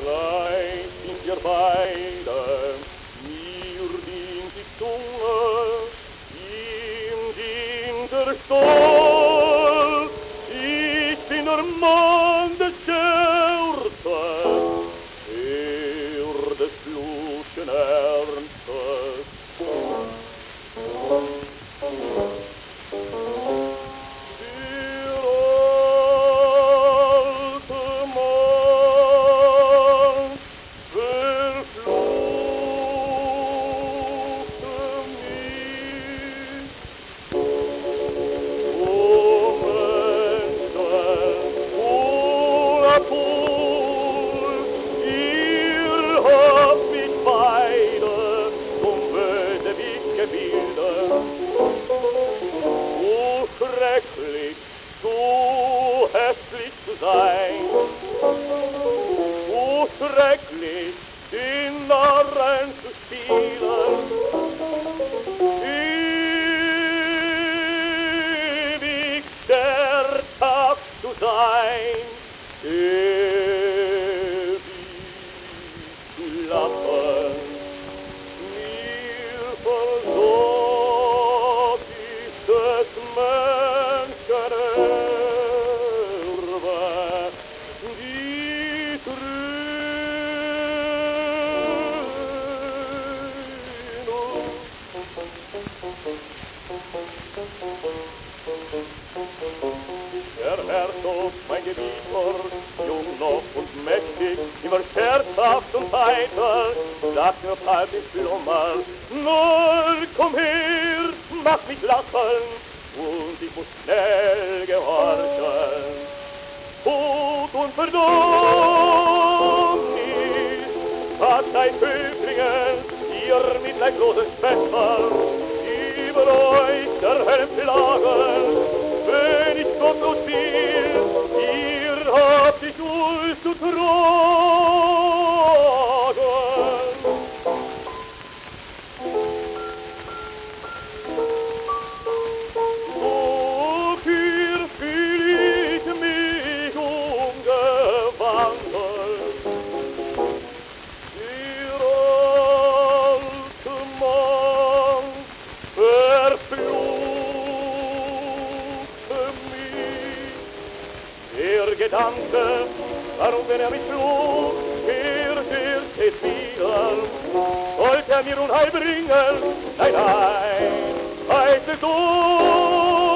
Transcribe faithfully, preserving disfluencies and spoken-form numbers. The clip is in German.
Gleich sind wir beide, mir dient die Zunge, ihm dient der Stolz. Ich bin der Mann des Scherzes, er des flutschen Ernstes. So hässlich zu sein, so schrecklich den Narren zu spielen, ewig scherzhaft zu sein, ewig zu lachen, mir versorgt ist des Menschen Erbe, die Der Herzog, mein Gebieter, jung noch und mächtig, immer scherzhaft und heiter, sagt mir halb im Schlummer, nur komm her, mach mich lachen, und ich muss schnell gehorchen. Tod und Verdammnis hat ein Höflingen, ihr mitleidloses Schwester, über euch der Helm klagen, wenn ich gottlos bin, ihr habt die Schuld zu tragen. Doch hier fühl ich mich umgewandelt, ihr alte Mann verfluchte mich. Der Gedanke, warum wenn er mich flog, er wird es wieder, sollte er mir Unheil bringen, nein, nein, heißt es so.